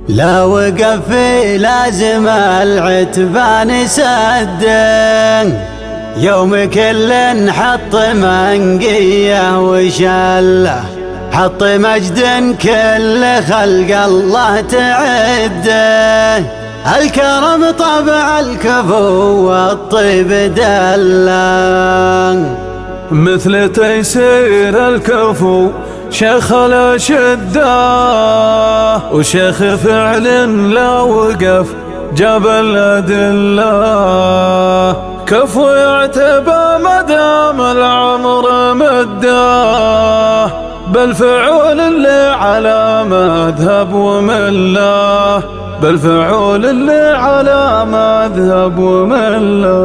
لا وقف في لازم العتبان سد، يوم كل حط منقية وشله، حط مجد كل خلق الله تعده، الكرم طبع الكفو والطيب دله، مثل تيسير الكفو شيخ الأشدة، وشيخ فعل لا وقف جاب الأدلة، كفو يعتبى مدام العمر مده، بالفعول اللي على مذهب ومله، بالفعول اللي على مذهب ومله.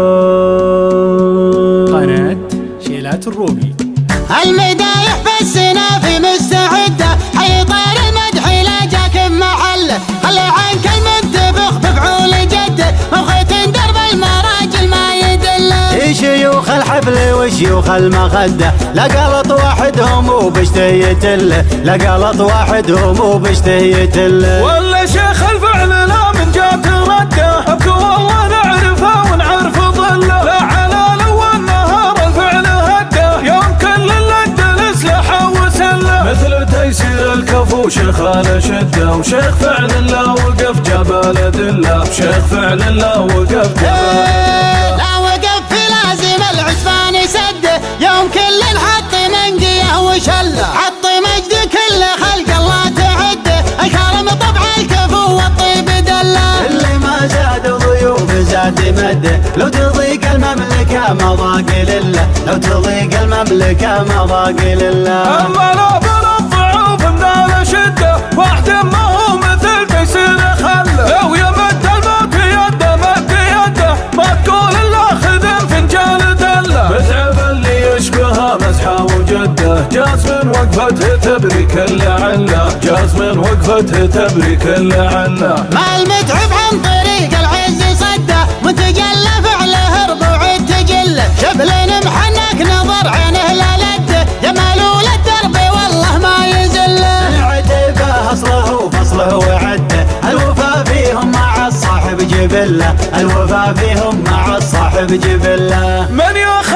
قناة شيلات الروبي. المدايح في السنافي مستعدة، حي طير المدح لا جاك بمحله، خلي عنك المنتبخ بفعول جده، وخيت درب المراجل ما يدله. شيوخ الحفل وشيوخ المخده، لا قلط واحدهم وبشتية له، لا قلط واحدهم وبشتية له. ولا شيخ الفعل لا من جات رده، ابكي والله نعرفه ونعرف ظله، لا على لو النهار الفعل هده، يوم كل اللد الاسلحه وسله، مثل تيسير الكفو شيخ الاشده، وشيخ فعل لا وقف جاب الادله، وشيخ فعل لا وقف جاب لا وقف في لازم العتبان سده، يوم كل حط منقيه وشله، حط مجد كل خلق الله تعده، الكرم طبع الكفو والطيب دله. اللي ما زاد ضيوف زاد مده، لو تضيق المملكة ما ضاق لله، لو تضيق المملكة ما ضاق لله. اما لا بالضعوف من الشده، واحد ما هو مثل تيسير خله، لو يمد الموت يده مد يده، ما تقول الا خذ فنجان دله، متعب اللي يشبهها مزحه وجده، جاز من وقفته تبري كل عله، جاز من وقفته تبري كل عله. ما المتعب عن طريق العز صده، وتجلى فعله ربوع تجله، شبل محنك نظر عينه لا لده، جمال الدرب والله ما يزله. العتبة اصله وفصله وعده، الوفا فيهم مع الصاحب جبله، الوفا فيهم مع الصاحب جبله. من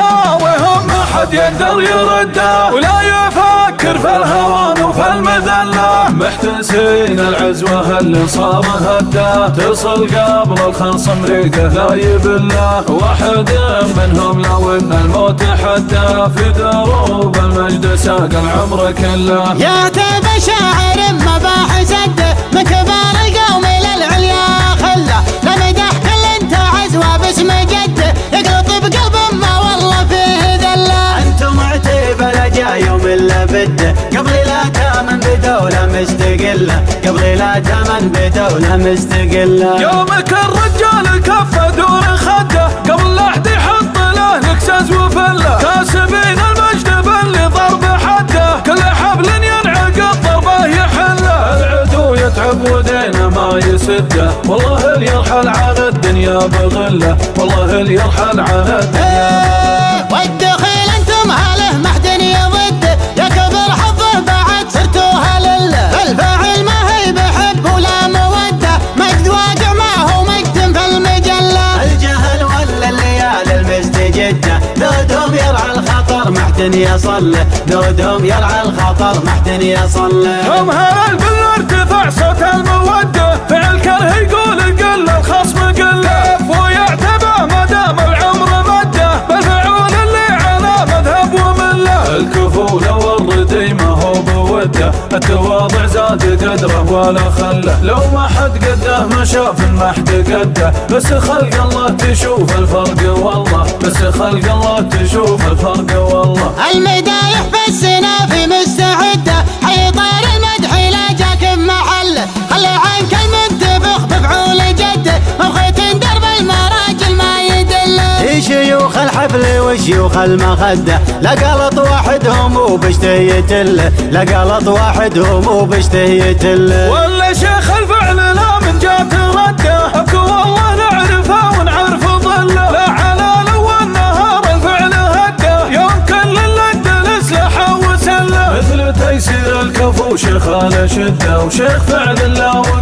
يخاوهم ما حد يقدر يرده، ولا يفكر في الهوان وفي المذله، محتسين العزوه اللي صابه هده، تصل قبل الخصم ريقه لا يبله، واحد منهم لو ان الموت حده، في دروب المجد ساق العمر كله. يا تبى شاعر مباح سده، من كبار القوم الى العليا خله، لمدح كل انت عزوه باسم جده، يقلط بقلب ما والله فيه ذله. انتم عتيبة لا جا يوم الا بده، قبل لا تامن بدولة مستقلة، قبل لا تامن بدولة مستقلة. يومك الرجال كفه دور خده، قبل لا احد يحط له نكساس وفله، كاسبين المجد باللي ضرب حده، كل حبل ينعقد ضربه يحله، العدو يتعب ودينه ما يسده، والله اللي يرحل على الدنيا بغله، والله اللي يرحل على الدنيا. والدخيل انتم هله ما حد يضده، يا كبر حظه بعد صرتوها لله، الفاعل ما هي بحب ولا موده، مجد واقع ما هو مجد في المجله. الجهل ولا الليالي المستجدة، ذودهم يرعى الخطر ما حد يصل له، ذودهم يرعى الخطر ما حد يصل له. يوم هلال بالارتفاع صوت الموده، فعل كره يقول قل الخصم قله، ويعتبى ما دام العمر مده، بالفعول اللي على مذهب ومله، الكفو لو الردي ما هو بوده، التواضع زاد قدره ولا خله، لو ما حد قده ما شاف ما حد قده، بس خلق الله تشوف الفرق والله، بس خلق الله تشوف الفرق والله. المدايح في السنافي مستعده، حي طير المدح لا جاك بمحله، خلي عنك المنتبخ بفعول جده، وخيت درب المراجل ما يدله. شيوخ الحفل وشيوخ المخده، لا قلط واحدهم وبشتية له، لا قلط واحدهم وبشتية له. ولا شيخ الفعل لا من جات رده، ابكي والله نعرفه ونعرف ظله، لا على لو النهار الفعل هده، يوم كل اللد الاسلحه وسله، مثل تيسير الكفو شيخ الاشده، وشيخ فعل لا وقف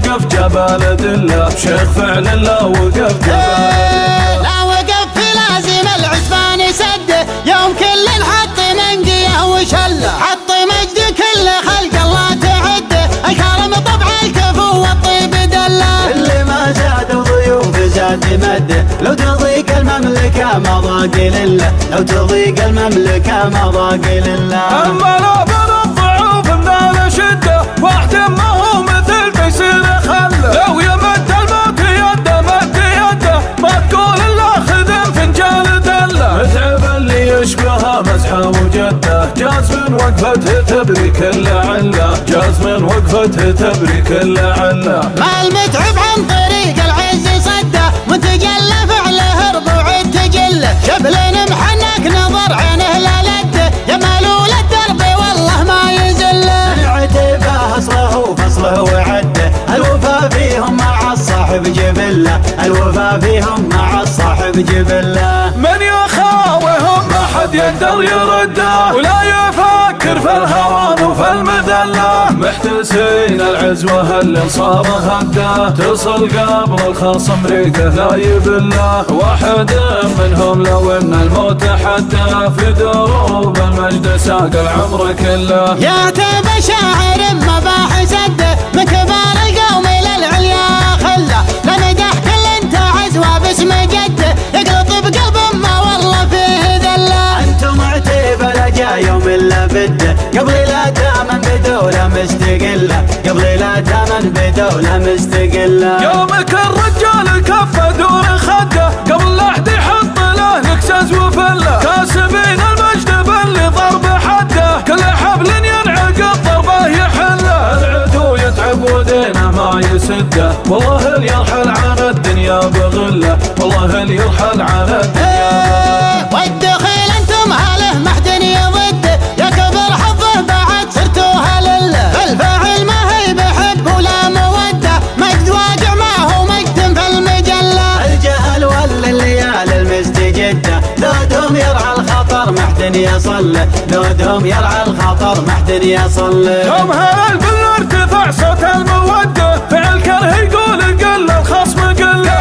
جبال دله شيخ فعل لا وقف جبال لا وقف في لازم العسفان يسده يوم كل حط منقيه وشله حط مجد كل خلق الله تعده الكرم طبع الكفو والطيب دله اللي ما زاد وضيوف زاد مده لو تضيق المملكة ما ضاق لله لو تضيق المملكة ما ضاق لله اما لا بالضعوف النال شده واحد ما هو مثل تيسير خله لو يمد الموت يده مد يده ما تقول الا خذ فنجان دله متعب اللي يشبهها مزحه وجده جاز من وقفته تبري كل عله جاز من وقفته تبري كل عله ما المتعب عن طريق العز صده متجلى فعله ربوع التجله شبل محنك نظر عينه لا لده جماله للدرب والله ما يزله العتبة اصله وفصله وعده الوفا فيهم مع الصاحب جبله الوفا فيهم مع الصاحب جبله من يخاوهم ما حد يقدر يرده ولا يفكر في الهوان وفي المذله محتسين العزوه اللي صار هده تصل قبل الخصم ريقه لا يبله واحد منهم لو ان الموت حده في دروب المجد ساق العمر كله يا تبى شاعر مباح سده من كبار القوم الى العليا خله لمدح كل انت عزوه باسم جده يقلط بقلب ما والله فيه ذله انتم عتيبة لا جا يوم الا بده قبل لا تامن بدولة مستقلة قبل لا تامن بدولة مستقلة يومك الرجال كفه دون خده قبل لا احد يحط له نكسز وفله كاسبين المجد باللي ضرب حده كل حبل ينعقد ضربه يحله العدو يتعب ودينه ما يسده والله اللي يرحل عن الدنيا بغله والله اللي يرحل عن الدنيا بغله والدخيل انتم هاله ما حد يضده يا كبر حظه بعد صرتوها لله الفاعل ما هي بحب ولا موده مجد واقع ما هو مجد في المجله الجهل ولا الليالي المستجدة ذودهم يرعى الخطر ما حد يصل ذودهم يرعى الخطر ما حد يصل يوم هلال بالارتفاع صوت المودة فعل كره يقول قل الخصم قل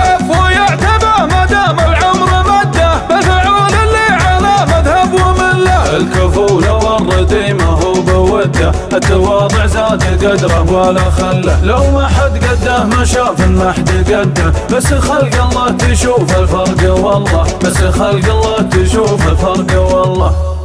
ويعتبى ما دام العمر مده بالفعول اللي على مذهب ومله الكفو لو الردي ما هو بوده التواضع زاد قدره ولا خله لو ما حد قده ما شاف ما حد قده بس خلق الله تشوف الفرق والله بس خلق الله تشوف الفرق والله